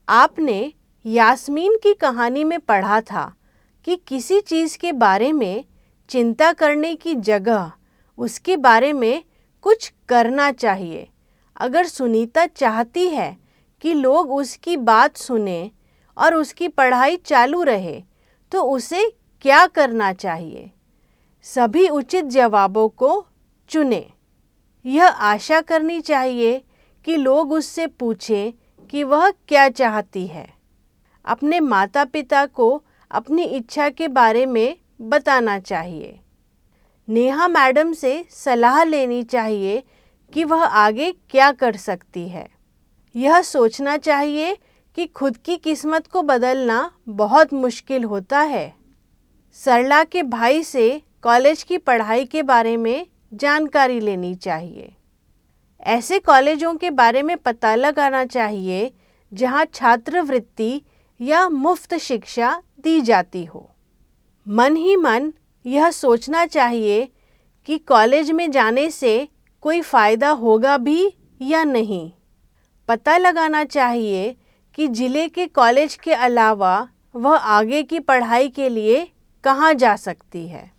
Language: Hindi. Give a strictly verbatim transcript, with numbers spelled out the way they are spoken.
आपने यास्मीन की कहानी में पढ़ा था कि किसी चीज़ के बारे में चिंता करने की जगह उसके बारे में कुछ करना चाहिए। अगर सुनीता चाहती है कि लोग उसकी बात सुने और उसकी पढ़ाई चालू रहे तो उसे क्या करना चाहिए? सभी उचित जवाबों को चुनें। यह आशा करनी चाहिए कि लोग उससे पूछें कि वह क्या चाहती है। अपने माता पिता को अपनी इच्छा के बारे में बताना चाहिए। नेहा मैडम से सलाह लेनी चाहिए कि वह आगे क्या कर सकती है। यह सोचना चाहिए कि खुद की किस्मत को बदलना बहुत मुश्किल होता है। सरला के भाई से कॉलेज की पढ़ाई के बारे में जानकारी लेनी चाहिए। ऐसे कॉलेजों के बारे में पता लगाना चाहिए जहां छात्रवृत्ति या मुफ्त शिक्षा दी जाती हो। मन ही मन यह सोचना चाहिए कि कॉलेज में जाने से कोई फ़ायदा होगा भी या नहीं। पता लगाना चाहिए कि ज़िले के कॉलेज के अलावा वह आगे की पढ़ाई के लिए कहाँ जा सकती है।